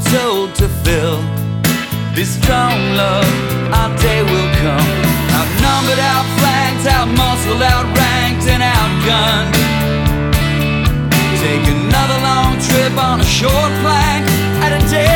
told to fill this strong love, our day will come. Outnumbered, outflanked, outmuscled, outranked, and outgunned. Take another long trip on a short plank at a day